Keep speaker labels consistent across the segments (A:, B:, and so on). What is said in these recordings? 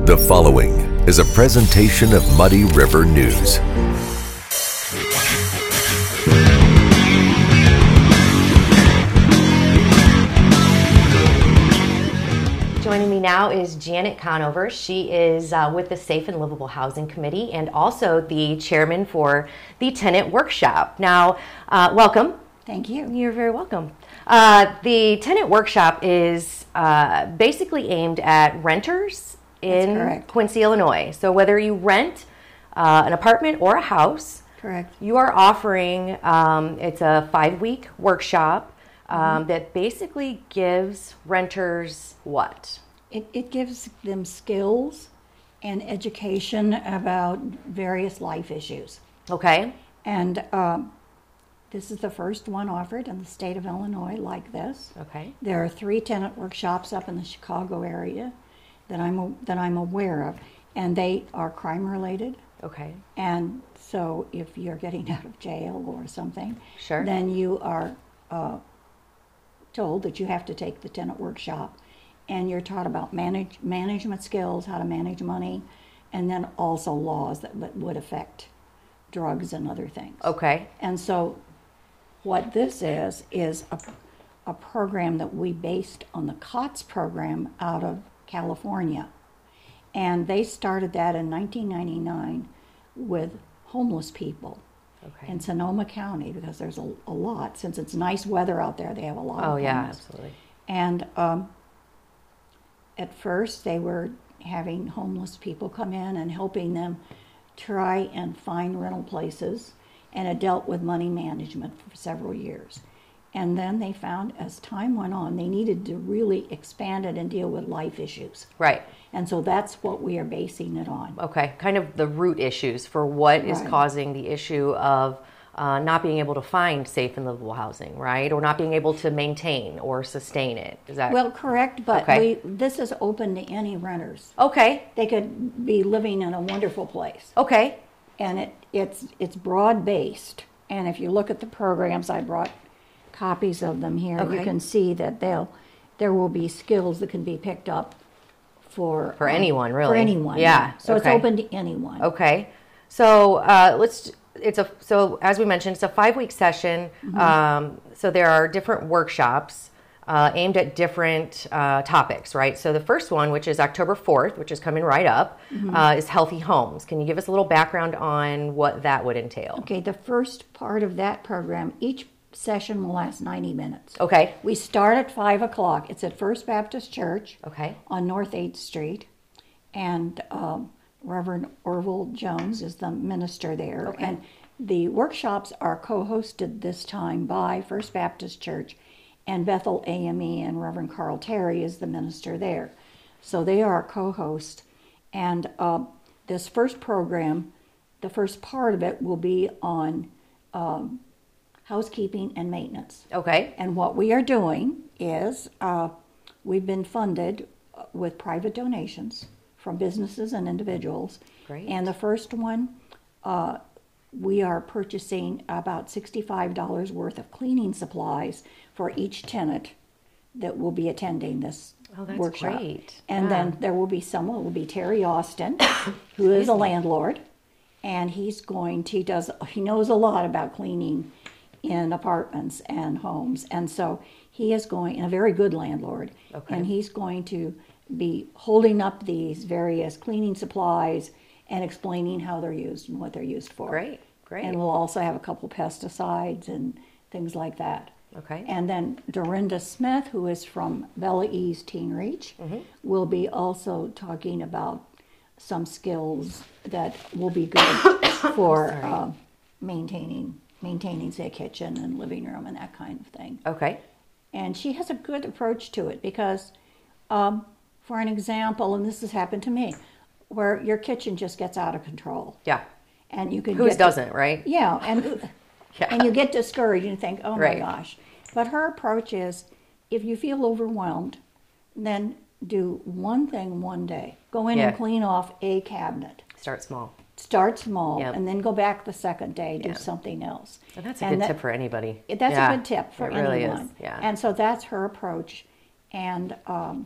A: The following is a presentation of Muddy River News.
B: Joining me now is Janet Conover. She is with the Safe and Livable Housing Committee and also the chairman for the Tenant Workshop. Now, welcome.
C: Thank you.
B: You're very welcome. The Tenant Workshop is basically aimed at renters in Quincy, Illinois. So whether you rent an apartment or a house,
C: correct,
B: you are offering, it's a 5-week workshop that basically gives renters what?
C: It gives them skills and education about various life issues.
B: Okay.
C: And this is the first one offered in the state of Illinois like this.
B: Okay.
C: There are 3 tenant workshops up in the Chicago area that I'm aware of, and they are crime related.
B: Okay.
C: And so if you're getting out of jail or something,
B: sure,
C: then you are told that you have to take the tenant workshop, and you're taught about management skills, how to manage money, and then also laws that would affect drugs and other things.
B: Okay.
C: And so what this is a program that we based on the COTS program out of California. And they started that in 1999 with homeless people in Sonoma County, because there's a lot. Since it's nice weather out there, they have a lot of homeless.
B: Yeah, absolutely.
C: And at first they were having homeless people come in and helping them try and find rental places, and it dealt with money management for several years. And then they found as time went on, they needed to really expand it and deal with life issues.
B: Right.
C: And so that's what we are basing it on.
B: Okay, kind of the root issues for what is causing the issue of not being able to find safe and livable housing, right? Or not being able to maintain or sustain it. Is that
C: correct? But this is open to any renters.
B: Okay.
C: They could be living in a wonderful place.
B: Okay.
C: And it's broad-based. And if you look at the programs, I brought copies of them here. You can see that there will be skills that can be picked up for
B: anyone, really.
C: For anyone.
B: Yeah.
C: So it's open to anyone.
B: Okay. So so as we mentioned, it's a 5-week session. So there are different workshops aimed at different topics, right? So the first one, which is October 4th, which is coming right up, is Healthy Homes. Can you give us a little background on what that would entail?
C: Okay, the first part of that program, each session will last 90 minutes.
B: Okay.
C: We start at 5 o'clock. It's at First Baptist Church on North 8th Street. And Reverend Orville Jones is the minister there.
B: Okay.
C: And the workshops are co-hosted this time by First Baptist Church and Bethel AME, and Reverend Carl Terry is the minister there. So they are co-hosts. And this first program, the first part of it will be on housekeeping and maintenance.
B: Okay.
C: And what we are doing is we've been funded with private donations from businesses and individuals.
B: Great.
C: And the first one, we are purchasing about $65 worth of cleaning supplies for each tenant that will be attending this workshop.
B: Great.
C: And then there will be someone, will be Terry Austin, who is a landlord, and he knows a lot about cleaning in apartments and homes. And so he is going, and a very good landlord, and he's going to be holding up these various cleaning supplies and explaining how they're used and what they're used for.
B: Great.
C: And we'll also have a couple pesticides and things like that.
B: Okay.
C: And then Dorinda Smith, who is from Bella Ease Teen Reach, will be also talking about some skills that will be good for maintaining, say, a kitchen and living room and that kind of thing.
B: Okay.
C: And she has a good approach to it because, for an example, and this has happened to me, where your kitchen just gets out of control.
B: Yeah.
C: And you can
B: Whose doesn't, right?
C: Yeah, and you get discouraged and think, oh my gosh. But her approach is, if you feel overwhelmed, then do one thing one day. Go in and clean off a cabinet.
B: Start small.
C: And then go back the second day, do something else.
B: And that's a good tip for anybody.
C: That's a good tip for anyone.
B: Really is. Yeah.
C: And so that's her approach. And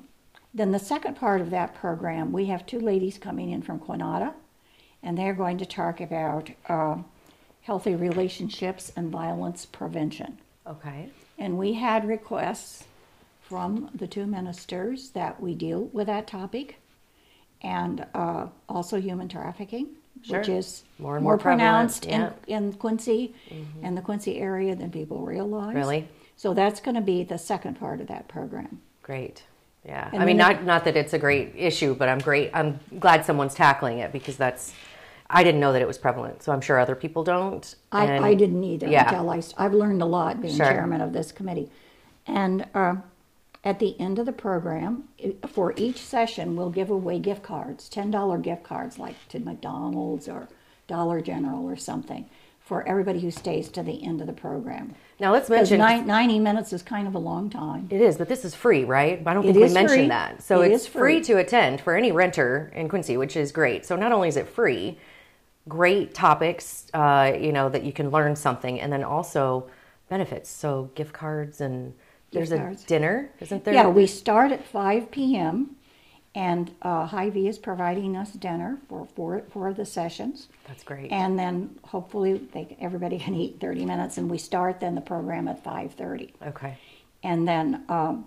C: Then the second part of that program, we have 2 ladies coming in from Quinata, and they're going to talk about healthy relationships and violence prevention.
B: Okay.
C: And we had requests from the 2 ministers that we deal with that topic, and also human trafficking, which
B: Sure.
C: is
B: More and more
C: pronounced
B: prevalent,
C: in Quincy and the Quincy area than people realize.
B: Really?
C: So that's going to be the second part of that program.
B: Great. Yeah.
C: And
B: I mean,
C: then
B: not that it's a great issue, but I'm glad someone's tackling it, because I didn't know that it was prevalent. So I'm sure other people don't. And
C: I didn't either
B: yeah.
C: until I've learned a lot being
B: Sure.
C: chairman of this committee. And at the end of the program, for each session, we'll give away gift cards, $10 gift cards, like to McDonald's or Dollar General or something, for everybody who stays to the end of the program.
B: Now let's
C: Because
B: mention
C: 90 minutes is kind of a long time.
B: it is, but this is free, right? I don't think
C: It
B: we
C: is
B: mentioned
C: free.
B: that. So
C: It
B: it's
C: is free.
B: free to attend for any renter in Quincy, which is great. So not only is it free, great topics, that you can learn something, and then also benefits. So gift cards, and there's
C: Gift
B: a
C: cards.
B: dinner, isn't there?
C: Yeah, we start at 5 p.m. and Hy-Vee is providing us dinner for 4 of the sessions.
B: That's great.
C: And then hopefully everybody can eat 30 minutes, and we start then the program at 5:30.
B: Okay.
C: And then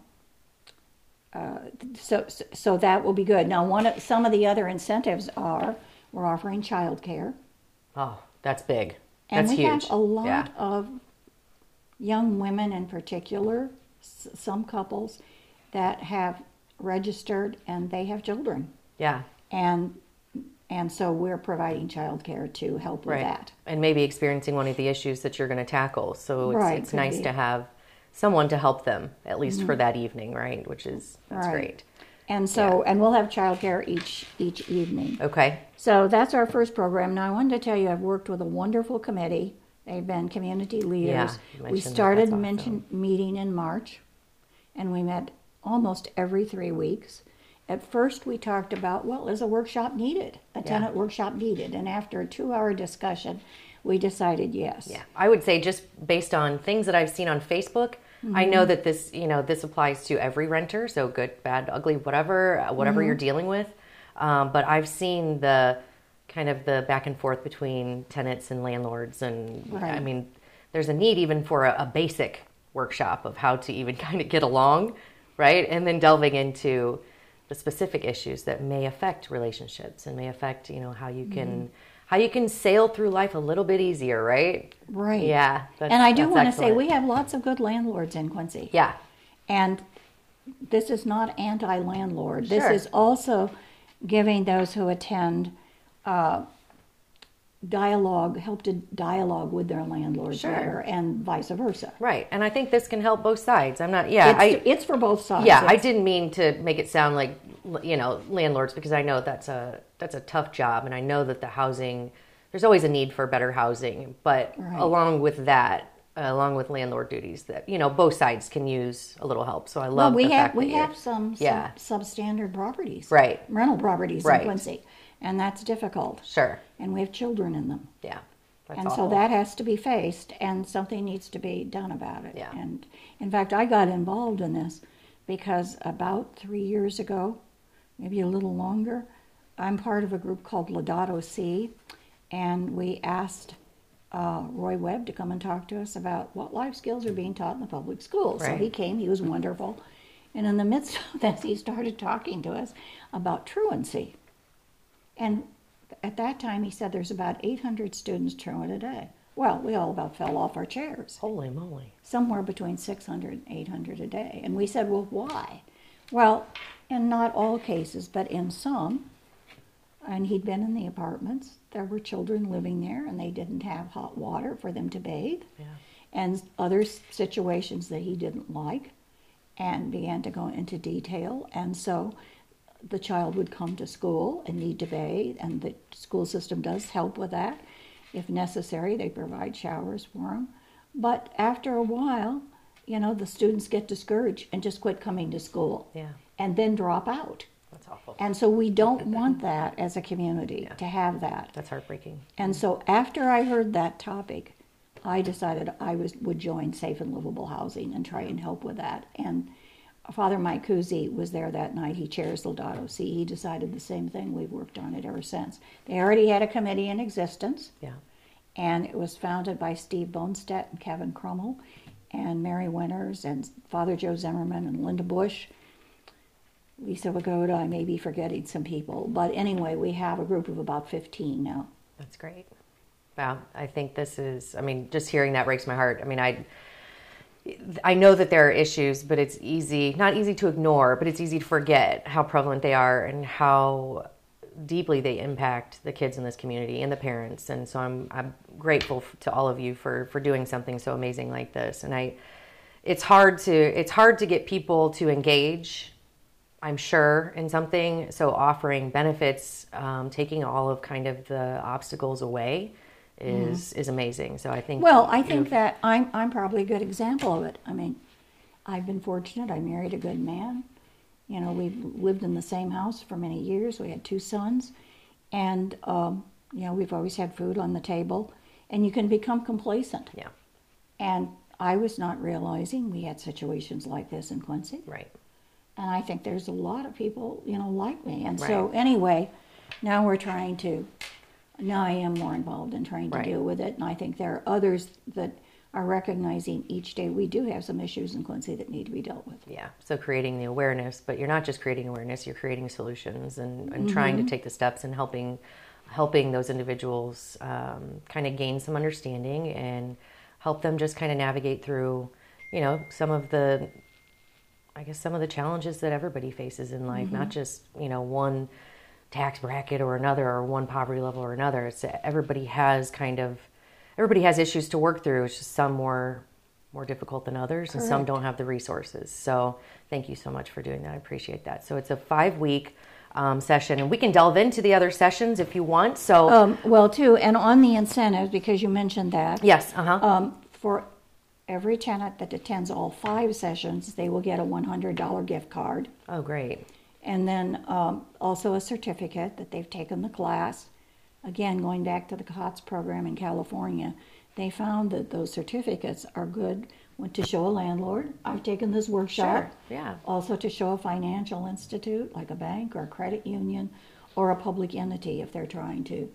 C: so that will be good. Now, some of the other incentives are we're offering childcare,
B: Oh, that's big.
C: and
B: That's
C: we
B: huge.
C: have a lot
B: Yeah.
C: of young women in particular, some couples that have registered and they have children,
B: Yeah.
C: and so we're providing childcare to help with
B: Right.
C: that.
B: And maybe experiencing one of the issues that you're going to tackle. So
C: Right,
B: it's
C: could
B: nice
C: be.
B: to have someone to help them, at least for that evening, right? That's
C: Right.
B: great.
C: And so, and we'll have childcare each evening.
B: Okay.
C: So that's our first program. Now I wanted to tell you I've worked with a wonderful committee. They've been community leaders.
B: Yeah, you
C: We
B: mentioned that.
C: started
B: That's awesome.
C: meeting in March, and we met almost every 3 weeks. At first we talked about, well, is a workshop needed? A tenant workshop needed? And after a 2-hour discussion, we decided yes.
B: Yeah, I would say just based on things that I've seen on Facebook, I know that this applies to every renter. So good, bad, ugly, whatever you're dealing with. But I've seen the kind of the back and forth between tenants and landlords, and
C: Right.
B: I mean, there's a need even for a basic workshop of how to even kind of get along, right? And then delving into the specific issues that may affect relationships and may affect how you can sail through life a little bit easier, right?
C: Right.
B: Yeah.
C: And I do
B: that's
C: want to say
B: excellent.
C: we have lots of good landlords in Quincy.
B: Yeah.
C: And this is not anti-landlord. This
B: Sure.
C: is also giving those who attend help to dialogue with their landlords
B: Sure.
C: better, and vice versa.
B: Right. And I think this can help both sides.
C: It's for both sides.
B: Yeah, I
C: It's-
B: didn't mean to make it sound like landlords, because I know that's a tough job, and I know that there's always a need for better housing, but
C: Right.
B: along with landlord duties, that both sides can use a little help. So I
C: Well,
B: love
C: we
B: the
C: have
B: fact
C: we
B: that
C: have some
B: Yeah.
C: substandard properties,
B: Right.
C: rental properties
B: Right.
C: in Quincy, and that's difficult.
B: Sure.
C: And we have children in them.
B: Yeah. That's
C: And
B: awful.
C: so that has to be faced, and something needs to be done about it.
B: Yeah.
C: And in fact, I got involved in this because about 3 years ago, maybe a little longer, I'm part of a group called Laudato Si, and we asked Roy Webb to come and talk to us about what life skills are being taught in the public schools. So
B: Right.
C: he came, he was wonderful. And in the midst of this, he started talking to us about truancy. And at that time, he said there's about 800 students truant a day. Well, we all about fell off our chairs.
B: Holy moly.
C: Somewhere between 600 and 800 a day. And we said, well, why? Well, in not all cases, but in some, and he'd been in the apartments, there were children living there and they didn't have hot water for them to bathe.
B: Yeah.
C: And other situations that he didn't like, and began to go into detail. And so the child would come to school and need to bathe, and the school system does help with that. If necessary, they provide showers for them. But after a while, the students get discouraged and just quit coming to school.
B: Yeah.
C: And then drop out.
B: That's awful.
C: And so we don't want that as a community, to have that.
B: That's heartbreaking.
C: And so after I heard that topic, I decided I would join Safe and Livable Housing and try and help with that. And Father Mike Kuzi was there that night. He chairs Laudato Si. He decided the same thing. We've worked on it ever since. They already had a committee in existence.
B: Yeah.
C: And it was founded by Steve Bonestedt and Kevin Crummell and Mary Winters and Father Joe Zimmerman and Linda Bush, Lisa Vagoda. I may be forgetting some people. But anyway, we have a group of about 15 now.
B: That's great. Wow. I think this is, I mean, just hearing that breaks my heart. I mean, I know that there are issues, but it's not easy to ignore, but it's easy to forget how prevalent they are and how deeply they impact the kids in this community and the parents. And so I'm grateful to all of you for doing something so amazing like this. And it's hard to get people to engage, I'm sure, in something. So offering benefits, taking all of kind of the obstacles away is amazing. So I think,
C: well, I think that I'm probably a good example of it. I mean, I've been fortunate. I married a good man. You know, we've lived in the same house for many years. We had 2 sons, and you know, we've always had food on the table. And you can become complacent.
B: Yeah.
C: And I was not realizing we had situations like this in Quincy.
B: Right.
C: And I think there's a lot of people, you know, like me. And
B: Right.
C: so anyway, now I am more involved in trying to
B: Right.
C: deal with it. And I think there are others that are recognizing each day we do have some issues in Quincy that need to be dealt with.
B: Yeah. So creating the awareness, but you're not just creating awareness, you're creating solutions and trying to take the steps and helping those individuals kind of gain some understanding and help them just kind of navigate through, you know, some of the challenges that everybody faces in life, not just, you know, one tax bracket or another, or one poverty level or another. It's everybody has issues to work through. It's just some more difficult than others, and some
C: Correct.
B: don't have the resources. So thank you so much for doing that. I appreciate that. So it's a 5-week session, and we can delve into the other sessions if you want. So
C: Well, too, and on the incentives, because you mentioned that,
B: yes,
C: for every tenant that attends all 5 sessions, they will get a $100 gift card.
B: oh great,
C: And then also a certificate that they've taken the class. Again, going back to the COTS program in California, they found that those certificates are good to show a landlord. I've taken this workshop.
B: Sure, yeah.
C: Also to show a financial institute like a bank or a credit union or a public entity if they're trying to,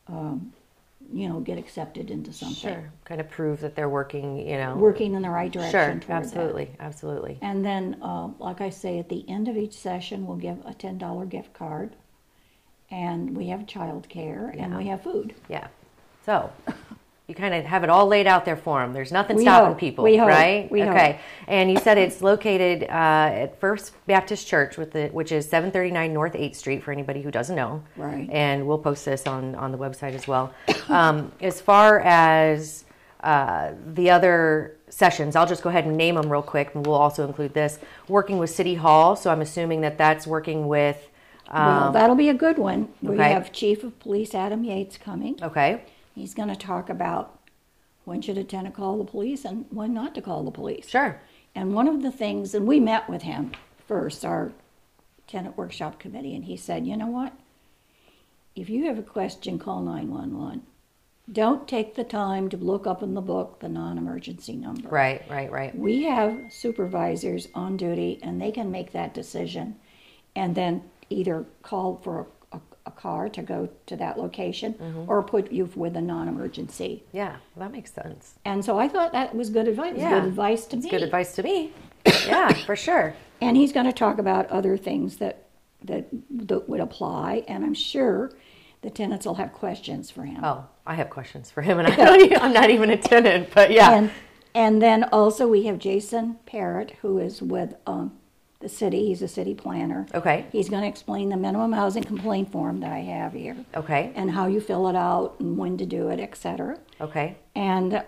C: you know, get accepted into something.
B: sure, kind of prove that they're working, you know,
C: Working in the right direction
B: sure,
C: toward that.
B: absolutely.
C: And then, like I say, at the end of each session, we'll give a $10 gift card. And we have childcare and we have food.
B: Yeah. So you kind of have it all laid out there for them. There's nothing
C: We
B: stopping
C: hope.
B: people,
C: We hope.
B: right?
C: We
B: okay.
C: hope.
B: And you said it's located at First Baptist Church, which is 739 North 8th Street for anybody who doesn't know.
C: Right.
B: And we'll post this on the website as well. As far as the other sessions, I'll just go ahead and name them real quick, and we'll also include this. Working with City Hall, so I'm assuming that's working with...
C: Well, that'll be a good one. We
B: okay.
C: have Chief of Police Adam Yates coming.
B: Okay.
C: He's going to talk about when should a tenant call the police and when not to call the police.
B: Sure.
C: And one of the things, and we met with him first, our tenant workshop committee, and he said, you know what? If you have a question, call 911. Don't take the time to look up in the book the non-emergency number.
B: Right.
C: We have supervisors on duty, and they can make that decision and then either call for a car to go to that location or put you with a non-emergency.
B: Yeah, well, that makes sense.
C: And so I thought that was good advice.
B: Yeah.
C: Good advice to me.
B: It's good advice to me. Yeah, for sure.
C: And he's going to talk about other things that would apply, and I'm sure the tenants will have questions for him.
B: Oh, I have questions for him, and I'm not even a tenant, but yeah.
C: And then also we have Jason Parrott, who is with the city. He's a city planner.
B: Okay.
C: He's going to explain the minimum housing complaint form that I have here.
B: Okay.
C: And how you fill it out and when to do it, etc.
B: Okay.
C: And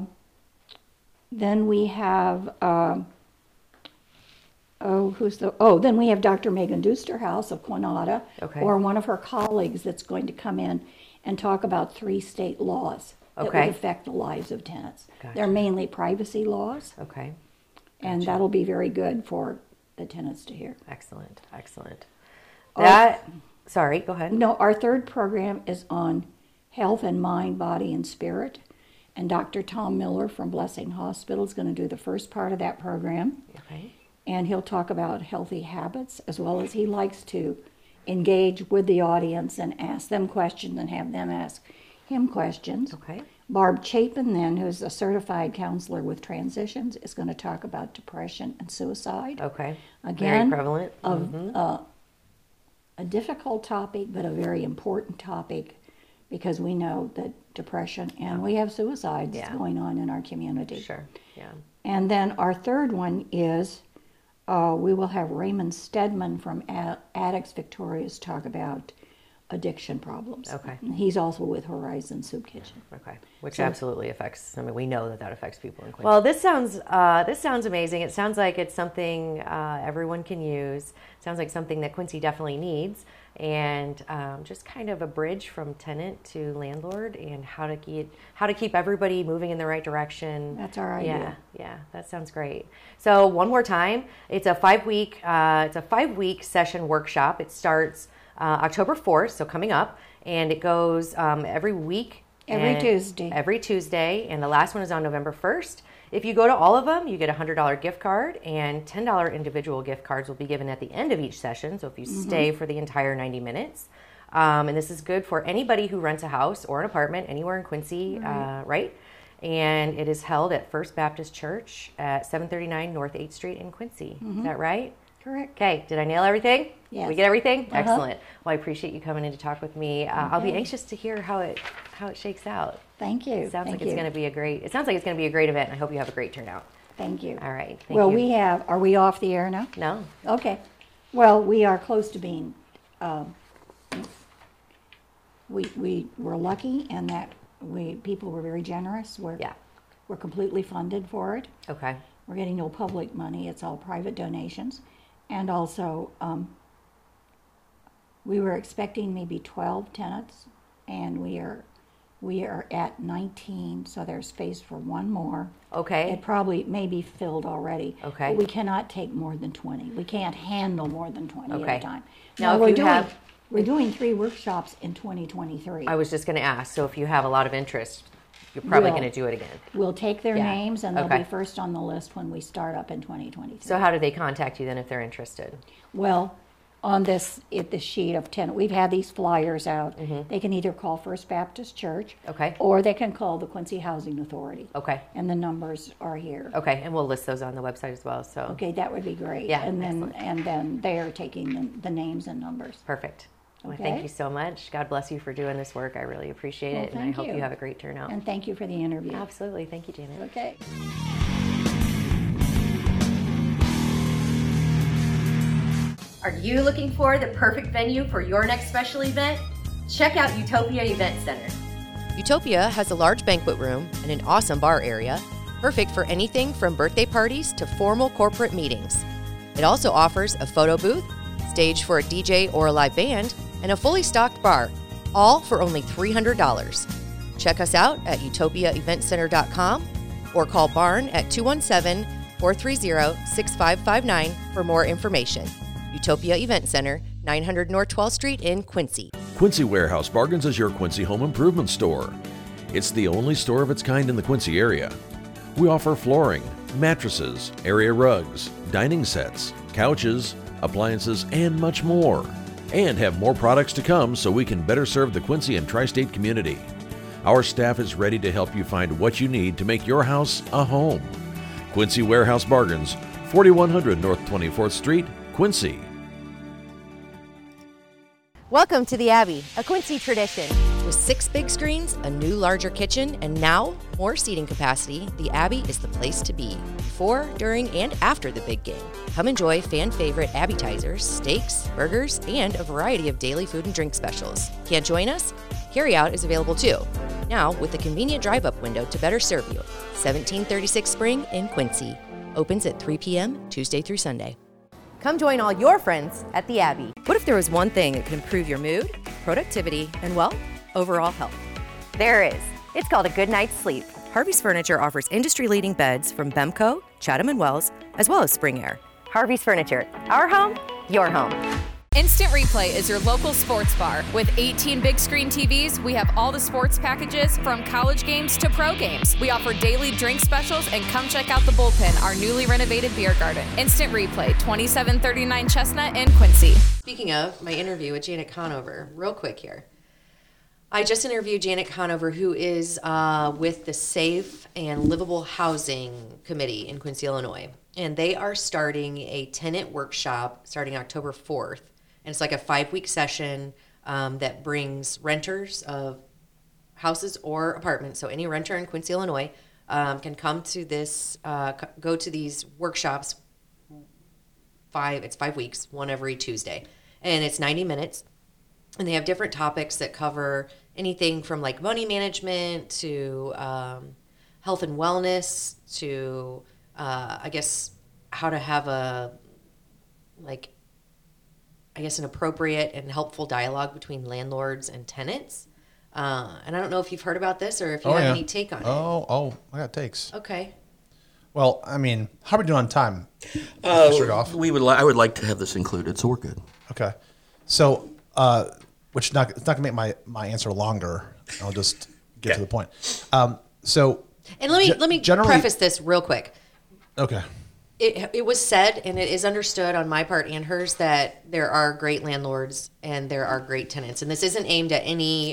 C: then we have then we have Dr. Megan Dusterhouse of Quinata,
B: Okay.
C: or one of her colleagues that's going to come in and talk about 3 state laws that
B: Okay.
C: would affect the lives of tenants.
B: Gotcha.
C: They're mainly privacy laws,
B: Okay.
C: and that'll be very good for the tenants to hear.
B: Excellent.
C: Our-
B: Sorry, go ahead.
C: No, our third program is on health and mind, body, and spirit. And Dr. Tom Miller from Blessing Hospital is going to do the first part of that program.
B: Okay.
C: and he'll talk about healthy habits, as well as he likes to engage with the audience and ask them questions and have them ask him questions.
B: Okay.
C: Barb Chapin, then, who's a certified counselor with transitions, is going to talk about depression and suicide.
B: Okay.
C: Again,
B: Very prevalent.
C: A difficult topic, but a very important topic, because we know that depression and we have suicides going on in our community.
B: Sure. Yeah.
C: And then our third one is we will have Raymond Stedman from Addicts Victorious talk about addiction problems.
B: Okay.
C: And he's also with Horizon Soup Kitchen.
B: Okay, which absolutely affects. I mean, we know that affects people in Quincy. Well, this sounds amazing. It sounds like it's something everyone can use. It sounds like something that Quincy definitely needs, and just kind of a bridge from tenant to landlord, and how to keep everybody moving in the right direction.
C: That's our idea.
B: Yeah, that sounds great. So one more time, it's a 5-week session workshop. It starts October 4th, so coming up, and it goes every week.
C: Tuesday.
B: Every Tuesday, and the last one is on November 1st. If you go to all of them, you get a $100 gift card, and $10 individual gift cards will be given at the end of each session, so if you stay for the entire 90 minutes. And this is good for anybody who rents a house or an apartment anywhere in Quincy, right? And it is held at First Baptist Church at 739 North 8th Street in Quincy. Is that right?
C: Correct.
B: Okay, did I nail everything?
C: Yes.
B: Did we get everything? Excellent. Well, I appreciate you coming in to talk with me. I'll be
C: Okay.
B: anxious to hear how it shakes out.
C: Thank you.
B: It sounds
C: Thank
B: like
C: you.
B: it's going to be a great event, and I hope you have a great turnout.
C: Thank you.
B: All right. Thank you.
C: Are we off the air now?
B: No.
C: Okay. Well, we are close to being, we were lucky in that people were very generous. We're completely funded for it.
B: Okay.
C: We're getting no public money. It's all private donations. And also, we were expecting maybe 12 tenants, and we are at 19, so there's space for one more.
B: Okay.
C: It probably may be filled already.
B: Okay.
C: But we cannot take more than 20. We can't handle more than 20 at
B: Okay.
C: a time.
B: Now,
C: We're doing 3 workshops in 2023.
B: I was just going to ask, so if you have a lot of interest, you're probably
C: Will.
B: going to do it again.
C: We'll take their
B: Yeah.
C: names, and they'll
B: Okay.
C: be first on the list when we start up in 2023.
B: So how do they contact you then if they're interested?
C: Well, on this sheet of 10, we've had these flyers out. They can either call First Baptist Church,
B: Okay.
C: or they can call the Quincy Housing Authority.
B: Okay.
C: And the numbers are here.
B: Okay, and we'll list those on the website as well. So
C: Okay, that would be great.
B: Yeah,
C: And
B: excellent.
C: then they are taking the names and numbers.
B: Perfect. Well,
C: Okay.
B: thank you so much. God bless you for doing this work. I really appreciate
C: Well,
B: it, and I
C: thank
B: hope
C: you.
B: you have a great turnout.
C: And thank you for the interview.
B: Absolutely. Thank you, Janet.
C: Okay.
D: Are you looking for the perfect venue for your next special event? Check out Utopia Event Center.
B: Utopia has a large banquet room and an awesome bar area, perfect for anything from birthday parties to formal corporate meetings. It also offers a photo booth, stage for a DJ or a live band, and a fully stocked bar, all for only $300. Check us out at utopiaeventcenter.com or call Barn at 217-430-6559 for more information. Utopia Event Center, 900 North 12th Street in Quincy.
A: Quincy Warehouse Bargains is your Quincy home improvement store. It's the only store of its kind in the Quincy area. We offer flooring, mattresses, area rugs, dining sets, couches, appliances, and much more. And have more products to come so we can better serve the Quincy and tri-state community. Our staff is ready to help you find what you need to make your house a home. Quincy Warehouse Bargains, 4100 North 24th Street, Quincy.
B: Welcome to the Abbey, a Quincy tradition. With 6 big screens, a new larger kitchen, and now more seating capacity, the Abbey is the place to be before, during, and after the big game. Come enjoy fan favorite appetizers, steaks, burgers, and a variety of daily food and drink specials. Can't join us? Carryout is available too. Now with a convenient drive-up window to better serve you. 1736 Spring in Quincy. Opens at 3 p.m. Tuesday through Sunday. Come join all your friends at the Abbey. What if there was one thing that could improve your mood, productivity, and, well, overall health? There is. It's called a good night's sleep. Harvey's Furniture offers industry-leading beds from Bemco, Chatham & Wells, as well as Spring Air. Harvey's Furniture. Our home, your home.
E: Instant Replay is your local sports bar. With 18 big screen TVs, we have all the sports packages from college games to pro games. We offer daily drink specials, and come check out the Bullpen, our newly renovated beer garden. Instant Replay, 2739 Chestnut in Quincy.
B: Speaking of my interview with Janet Conover, real quick here. I just interviewed Janet Conover, who is with the Safe and Livable Housing Committee in Quincy, Illinois. And they are starting a tenant workshop starting October 4th. And it's like a 5-week session that brings renters of houses or apartments. So any renter in Quincy, Illinois can come to this, go to these workshops. It's 5 weeks, one every Tuesday. And it's 90 minutes. And they have different topics that cover anything from like money management to health and wellness to, I guess, how to have an appropriate and helpful dialogue between landlords and tenants. And I don't know if you've heard about this or if you have any take on it.
F: I got takes.
B: Okay.
F: Well, I mean, how are we doing on time?
G: I would like to have this included, so we're good.
F: Okay. So, it's not going to make my answer longer. I'll just get to the point. And
B: let me preface this real quick.
F: Okay.
B: It was said, and it is understood on my part and hers, that there are great landlords and there are great tenants. And this isn't aimed at any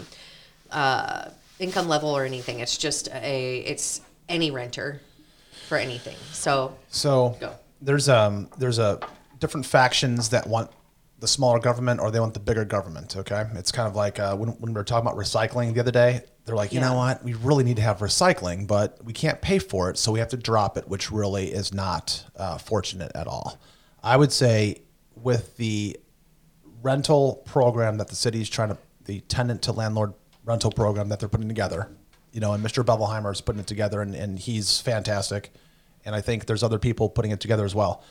B: income level or anything. It's just it's any renter for anything. So go.
F: There's a different factions that want the smaller government or they want the bigger government, okay? It's kind of like when we were talking about recycling the other day, they're like, you know what? We really need to have recycling, but we can't pay for it, so we have to drop it, which really is not fortunate at all. I would say with the rental program that the city is the tenant to landlord rental program that they're putting together, and Mr. Bevelheimer is putting it together, and he's fantastic. And I think there's other people putting it together as well.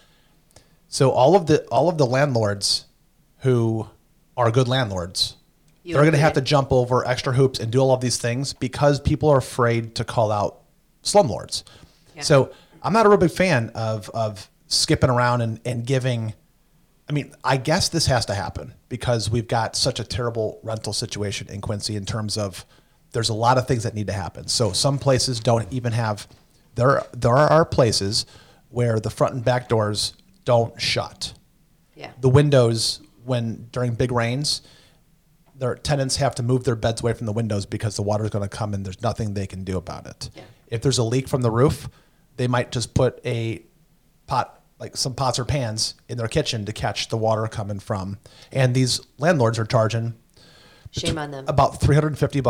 F: So all of the landlords who are good landlords, they're going to have to jump over extra hoops and do all of these things because people are afraid to call out slumlords. Yeah. So I'm not a real big fan of skipping around and giving. I mean, I guess this has to happen because we've got such a terrible rental situation in Quincy in terms of there's a lot of things that need to happen. So some places don't even have. There are places where the front and back doors don't shut. Yeah. The windows, during big rains, their tenants have to move their beds away from the windows because the water is going to come and there's nothing they can do about it. Yeah. If there's a leak from the roof, they might just put a pot, like some pots or pans in their kitchen to catch the water coming from. And these landlords are charging
B: shame on them
F: about $350,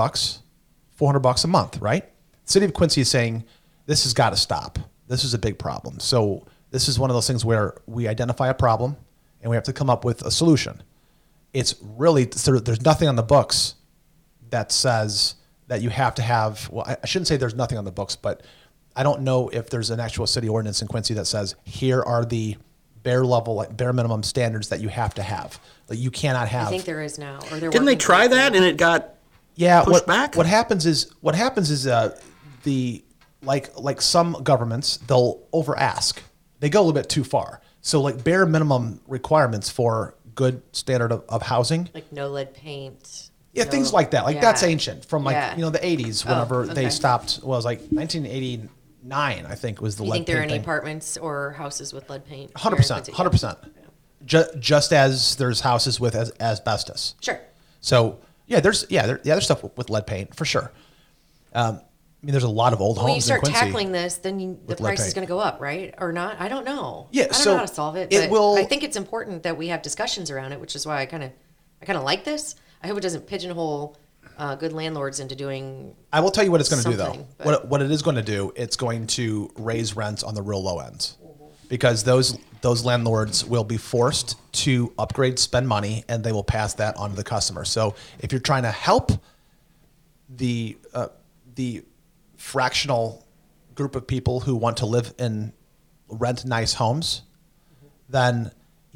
F: $400 a month, right? The city of Quincy is saying this has got to stop. This is a big problem. So this is one of those things where we identify a problem and we have to come up with a solution. It's really, there's nothing on the books that says that you have to have, well, I shouldn't say there's nothing on the books, but I don't know if there's an actual city ordinance in Quincy that says here are the bare minimum standards that you have to have. Like you cannot have.
B: I think there is now. Or
G: didn't they try that and it got pushed back?
F: What happens is like some governments, they'll over ask. They go a little bit too far. So like bare minimum requirements for good standard of housing.
B: Like no lead paint.
F: Yeah, things like that. Like that's ancient from the 80s whenever they stopped. Well, it was like 1989, I think was the lead paint.
B: You think there are any apartments or houses with lead paint?
F: 100%. 100%. Just as there's houses with asbestos.
B: Sure.
F: So there's stuff with lead paint for sure. I mean, there's a lot of old homes in Quincy.
B: When you start tackling this, then the price is going to go up, right? Or not? I don't know.
F: Yeah,
B: I don't know how to solve it. But I think it's important that we have discussions around it, which is why I kind of like this. I hope it doesn't pigeonhole good landlords into doing.
F: I will tell you what it's going to do, though. What it is going to do, it's going to raise rents on the real low ends, because those landlords will be forced to upgrade, spend money, and they will pass that on to the customer. So if you're trying to help the fractional group of people who want to live in rent nice homes, then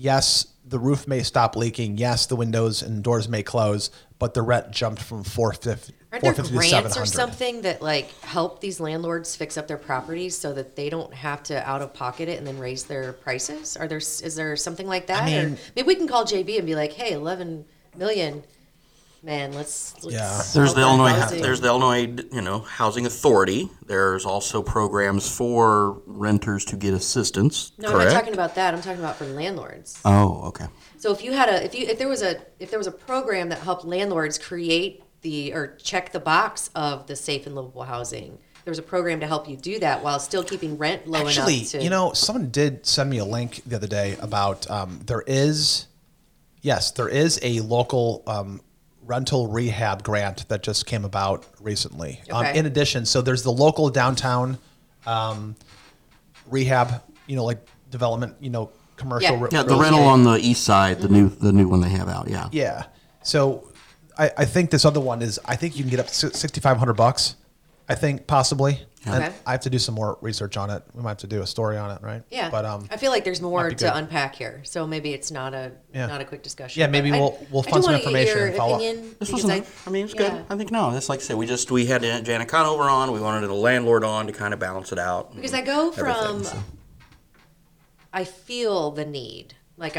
F: yes, the roof may stop leaking. Yes, the windows and doors may close, but the rent jumped from $450
B: Aren't there
F: to
B: grants or
F: $700.
B: something that like help these landlords fix up their properties so that they don't have to out of pocket it and then raise their prices? Is there something like that?
F: mean-
B: or maybe we can call JB and be like, hey, 11 million, man, let's
F: Yeah.
G: There's the
B: help
G: Illinois,
B: housing.
G: there's the Illinois, Housing Authority. There's also programs for renters to get assistance.
B: No, I'm
G: correct?
B: not talking about that. I'm talking about for landlords.
G: Oh, okay.
B: So if you had if there was a program that helped landlords create or check the box of the safe and livable housing, there was a program to help you do that while still keeping rent low
F: Actually,
B: enough to.
F: someone did send me a link the other day about there is a local rental rehab grant that just came about recently.
B: Okay.
F: In addition, so there's the local downtown rehab, like development, commercial.
B: Yeah.
G: Yeah, the rental on the east side, the new one they have out. Yeah.
F: Yeah. So I think this other one is, I think you can get up to $6,500. I think possibly. And
B: Okay.
F: I have to do some more research on it. We might have to do a story on it, right?
B: Yeah,
F: But
B: I feel like there's more
F: might be
B: to
F: good.
B: unpack here, so maybe it's not a quick discussion.
F: Yeah, maybe
B: but
F: we'll
B: I
F: find
B: do
F: some
B: wanna get
F: information
B: your
F: and follow up.
B: opinion,
G: This
B: because
G: wasn't. I mean, it's good.
B: yeah.
G: I think no. That's like I said. We had Janet Conover on. We wanted a landlord on to kind of balance it out.
B: Because I go from,
G: everything, so.
B: I feel the need,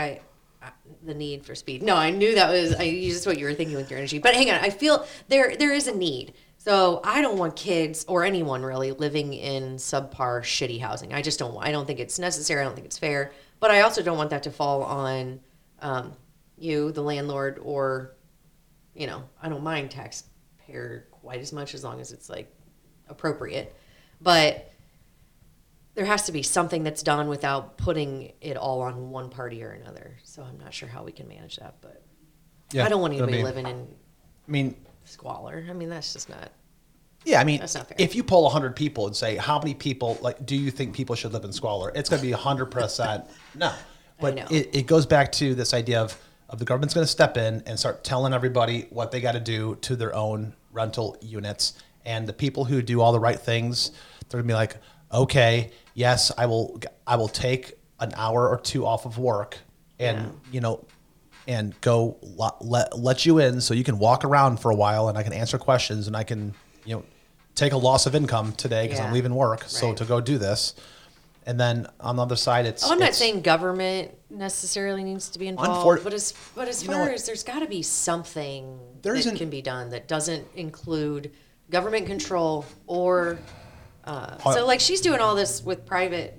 B: the need for speed. No, I knew that was, just what you were thinking with your energy. But hang on, I feel there is a need. So I don't want kids or anyone really living in subpar shitty housing. I just don't want. I don't think it's necessary. I don't think it's fair. But I also don't want that to fall on you, the landlord, or I don't mind taxpayer quite as much as long as it's appropriate. But there has to be something that's done without putting it all on one party or another. So I'm not sure how we can manage that, but
F: Yeah,
B: I don't want
F: it'll
B: anybody
F: be-
B: living in
F: I mean,
B: squalor. I mean, that's just not.
F: yeah, I mean,
B: That's not fair.
F: if you poll 100 people and say, how many people, do you think people should live in squalor? It's going to be 100% no. But
B: know.
F: it goes back to this idea of the government's going to step in and start telling everybody what they got to do to their own rental units. And the people who do all the right things, they're going to be like, okay, yes, I will take an hour or two off of work and, and go let you in so you can walk around for a while and I can answer questions and I can, take a loss of income today because I'm
B: Yeah.
F: leaving work. So
B: Right.
F: to go do this. And then on the other side, it's.
B: I'm not
F: it's-
B: saying government necessarily needs to be involved, but as
F: know
B: far
F: what?
B: as there's got to be something
F: There
B: that
F: isn't-
B: can be done that doesn't include government control or. So she's doing all this with private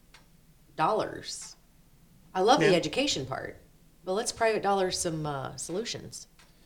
B: dollars. I love the education part, but let's private dollar some solutions.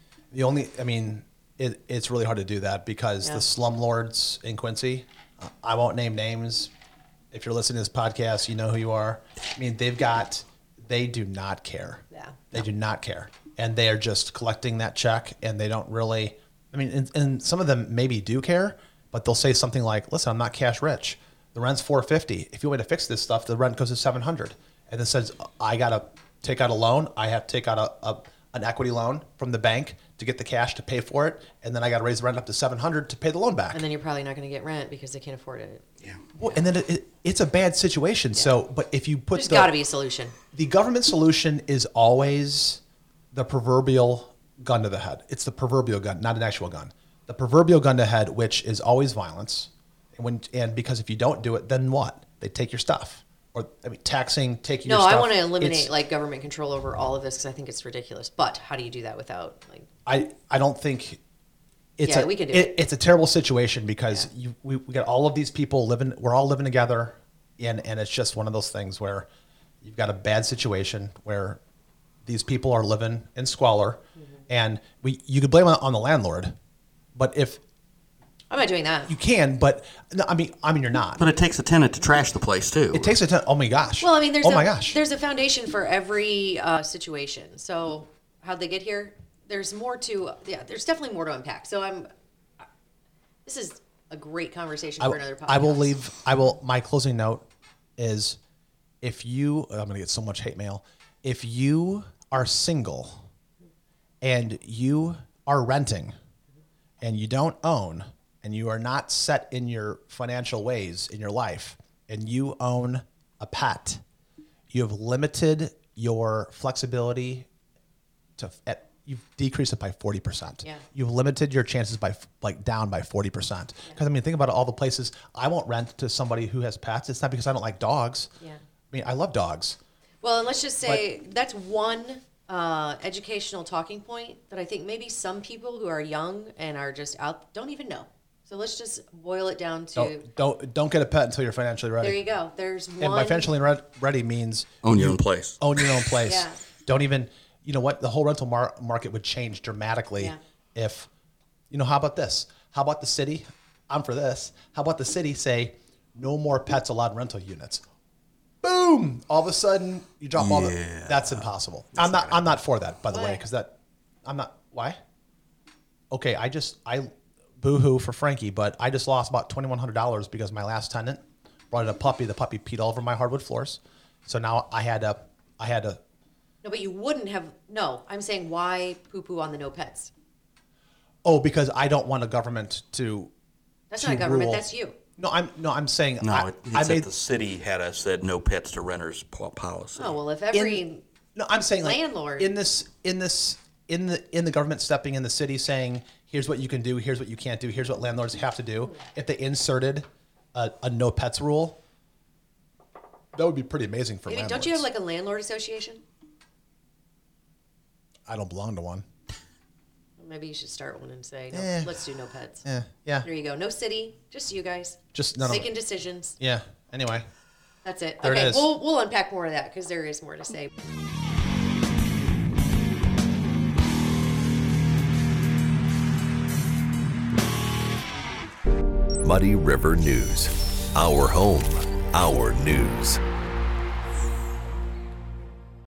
F: It's really hard to do that because
B: Yeah.
F: the slumlords in Quincy, I won't name names. If you're listening to this podcast, you know who you are. I mean, they do not care.
B: Yeah.
F: They do not care. And they are just collecting that check and they don't really, and some of them maybe do care, but they'll say something like, listen, I'm not cash rich. The rent's $450. If you want me to fix this stuff, the rent goes to $700. And then says, I got to take out a loan. I have to take out an equity loan from the bank to get the cash to pay for it. And then I got to raise the rent up to $700 to pay the loan back.
B: And then you're probably not going to get rent because they can't afford it.
F: Well, and then it's a bad situation. So, but if you put
B: There's got to be a solution.
F: the government solution is always the proverbial gun to the head. It's the proverbial gun, not an actual gun. The proverbial gun to the head, which is always violence. And because if you don't do it, then what? They take your stuff. Or taxing, taking your
B: No,
F: stuff.
B: I want to eliminate
F: It's-
B: government control over all of this because I think it's ridiculous. But how do you do that without
F: I don't think it's
B: Yeah, we can do it.
F: It's a terrible situation because we got all of these people living. We're all living together, and it's just one of those things where you've got a bad situation where these people are living in squalor, and you could blame it on the landlord, but if
B: I'm not doing that.
F: you can, but no, I mean you're not.
G: But it takes a tenant to trash the place too.
F: It takes a ton. Oh my gosh.
B: Well, I mean,
F: oh my gosh.
B: there's a foundation for every situation. So how'd they get here? There's more to there's definitely more to unpack. So this is a great conversation for another podcast.
F: My closing note is I'm going to get so much hate mail. If you are single and you are renting and you don't own and you are not set in your financial ways in your life and you own a pet, you have limited your flexibility you've decreased it by 40%.
B: Yeah.
F: You've limited your chances by down by 40%. Because I mean, think about all the places I won't rent to somebody who has pets. It's not because I don't like dogs.
B: Yeah.
F: I mean, I love dogs.
H: Well, and let's just say that's one educational talking point that I think maybe some people who are young and are just out don't even know. So let's just boil it down to
F: Don't get a pet until you're financially ready.
H: there you go. There's one.
F: And by financially ready means
G: Own your own place.
F: Own your own place.
H: Yeah.
F: Don't even, you know what? The whole rental market would change dramatically if, how about this? How about the city? I'm for this. How about the city say no more pets allowed in rental units? Boom! All of a sudden you drop all the. That's impossible. I'm not for that, by the way, because I'm not. Why? Okay, I boo-hoo for Frankie, but I just lost about $2,100 because my last tenant brought in a puppy. The puppy peed all over my hardwood floors. So now I had to.
H: No, but you wouldn't have. No, I'm saying why poo-poo on the no pets?
F: Oh, because I don't want a government to.
H: That's
F: to
H: not a government.
F: rule.
H: That's you.
F: I'm saying.
G: No,
F: I
G: said
F: made
G: the city had said no pets to renters policy.
H: Oh well, if every
F: I'm saying
H: landlord
F: in the government stepping in, the city saying, here's what you can do, here's what you can't do, here's what landlords have to do. If they inserted a no pets rule, that would be pretty amazing for landlords.
H: Don't you have like a landlord association?
F: I don't belong to one.
H: Maybe you should start one and say, no, let's do no pets.
F: Yeah.
H: There you go. No city, just you guys.
F: Just none of
H: making decisions.
F: Yeah. Anyway.
H: That's it.
F: There
H: okay,
F: it is.
H: We'll unpack more of that because there is more to say.
I: Muddy River News. Our home, our news.